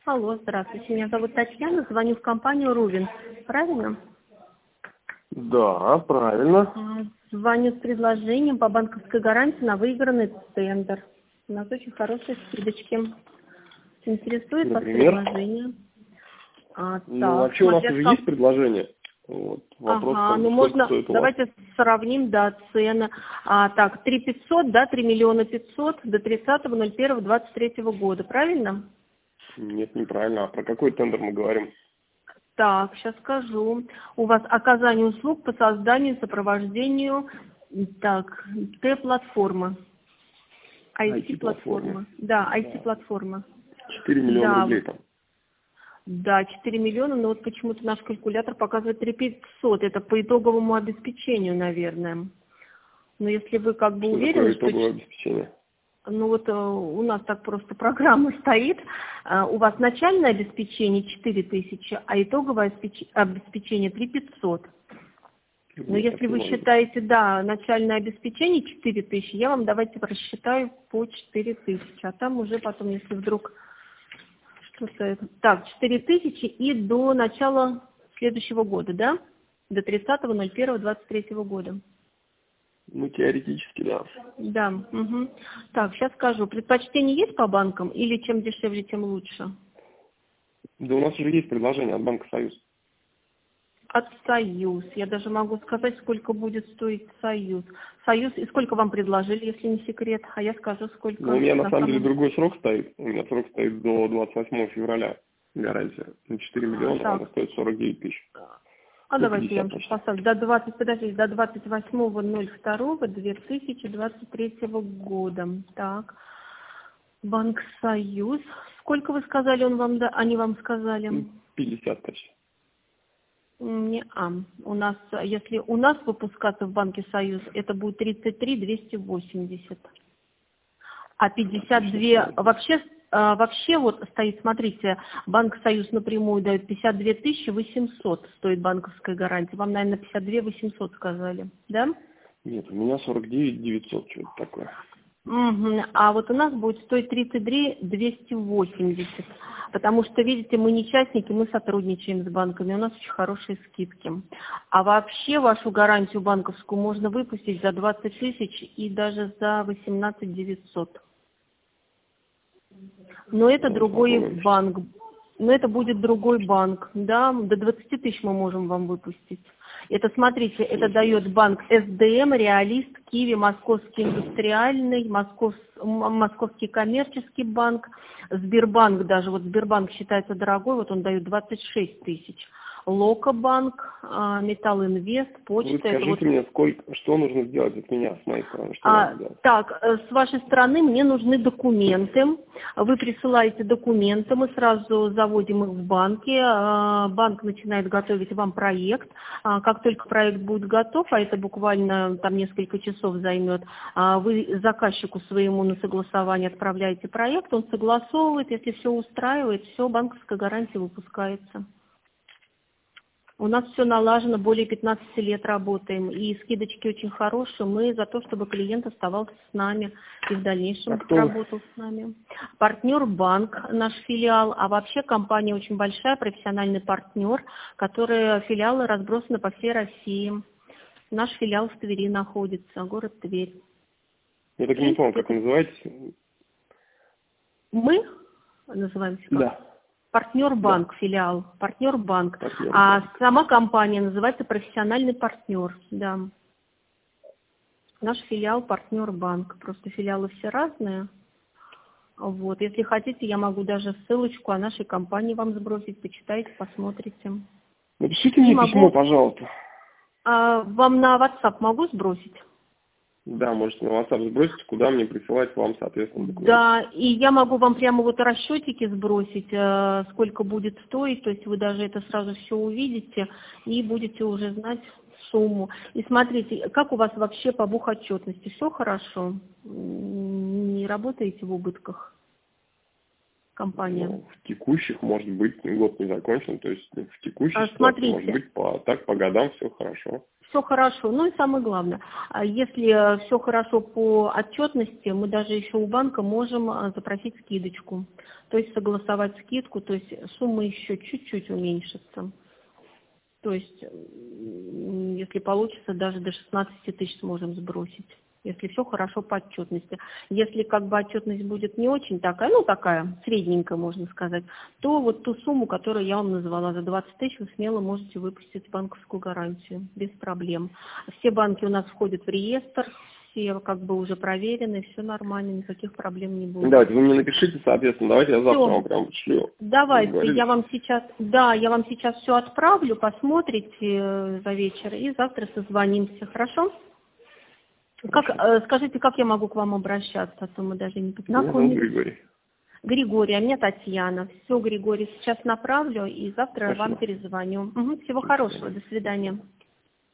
Алло, здравствуйте. Меня зовут Татьяна, звоню в компанию Рувин. Правильно? Да, правильно. Звоню с предложением по банковской гарантии на выигранный тендер. У нас очень хорошие скидочки. Интересует вас Например? предложение? Вообще у нас уже есть предложение. Вот. Вопрос, ну сколько можно, стоит у вас. давайте сравним, да, цены. 3 500, да, 3 миллиона 500 до 30.01.23 года, правильно? Нет, неправильно. А про какой тендер мы говорим? Так, сейчас скажу. У вас оказание услуг по созданию и сопровождению, Т-платформы. IT-платформа. Да, IT-платформа. 4 миллиона Да, рублей там. Да, 4 миллиона, но вот почему-то наш калькулятор показывает 3 500. Это по итоговому обеспечению, наверное. Но если вы как бы Что уверены, такое итоговое обеспечение? У нас так просто программа стоит. У вас начальное обеспечение 4000, а итоговое обеспечение 3 500. Но если вы считаете, да, начальное обеспечение 4000, я вам давайте рассчитаю по 4000. А там уже потом, если вдруг... Так, 4000 и до начала следующего года, да? До 30.01.23 года. Теоретически, да. Да. Угу. Так, сейчас скажу. Предпочтение есть по банкам или чем дешевле, тем лучше? Да у нас уже есть предложение от Банка Союз. От Союз. Я даже могу сказать, сколько будет стоить Союз. Союз, и сколько вам предложили, если не секрет? А я скажу, сколько. У меня на самом деле другой срок стоит. У меня срок стоит до 28 февраля. Гарантия. На 4 миллиона, она стоит 49 тысяч. Давайте я вам сейчас поставлю. До 28.02.2023 года. Так. Банк Союз. Сколько вы сказали, они вам сказали? 50 почти. У нас, если у нас выпускаться в Банке Союз, это будет 33 280. А 52 вообще вот стоит, смотрите, Банк Союз напрямую дает 52 800 стоит банковская гарантия. Вам, наверное, 52 800 сказали, да? Нет, у меня 49 900, что-то такое. А вот у нас будет стоить 33 280. Потому что, видите, мы не частники, мы сотрудничаем с банками, у нас очень хорошие скидки. А вообще вашу гарантию банковскую можно выпустить за 20 тысяч и даже за 18 900. Но это другой банк. Но это будет другой банк, да, до 20 тысяч мы можем вам выпустить. Это, смотрите, это дает банк СДМ, Реалист, Киви, Московский индустриальный, Московский коммерческий банк, Сбербанк даже, вот Сбербанк считается дорогой, вот он дает 26 тысяч. Локобанк, Металлинвест, Почта. Вы скажите мне, что нужно сделать от меня, с моей стороны? С вашей стороны мне нужны документы. Вы присылаете документы, мы сразу заводим их в банке. Банк начинает готовить вам проект. Как только проект будет готов, а это буквально там несколько часов займет, вы заказчику своему на согласование отправляете проект, он согласовывает, если все устраивает, все, банковская гарантия выпускается. У нас все налажено, более 15 лет работаем, и скидочки очень хорошие. Мы за то, чтобы клиент оставался с нами и в дальнейшем работал с нами. Партнер банк, наш филиал, а вообще компания очень большая, профессиональный партнер, которые филиалы разбросаны по всей России. Наш филиал в Твери находится, город Тверь. Я так не помню, как вы называетесь? Мы называемся как? Да. Партнер банк, филиал, партнер банк. А сама компания называется профессиональный партнер, да. Наш филиал партнер банк. Просто филиалы все разные. Вот, если хотите, я могу даже ссылочку о нашей компании вам сбросить, почитайте, посмотрите. Напишите мне письмо, пожалуйста. Вам на WhatsApp могу сбросить? Да, можете на WhatsApp сбросить, куда мне присылать вам, соответственно, документы. Да, и я могу вам прямо вот расчетики сбросить, сколько будет стоить, то есть вы даже это сразу все увидите и будете уже знать сумму. И смотрите, как у вас вообще по бухотчетности, все хорошо? Не работаете в убытках? компания? Ну, в текущих, может быть, год не закончен, то есть в текущей ситуации, Смотрите. может быть, по годам все хорошо. Все хорошо. Ну и самое главное, если все хорошо по отчетности, мы даже еще у банка можем запросить скидочку. То есть согласовать скидку, то есть сумма еще чуть-чуть уменьшится. То есть, если получится, даже до 16 тысяч сможем сбросить. Если все хорошо по отчетности. Если как бы отчетность будет не очень такая, ну такая, средненькая, можно сказать, то вот ту сумму, которую я вам назвала, за 20 тысяч, вы смело можете выпустить банковскую гарантию, без проблем. Все банки у нас входят в реестр, все как бы уже проверены, все нормально, никаких проблем не будет. Давайте вы мне напишите, соответственно, давайте я завтра вам прям пришлю. Давайте, я вам сейчас все отправлю, посмотрите за вечер и завтра созвонимся, хорошо? Скажите, как я могу к вам обращаться, а то мы даже не познакомились. Меня зовут Григорий. Григорий, а меня Татьяна. Все, Григорий, сейчас направлю и завтра вам перезвоню. Всего хорошего, до свидания.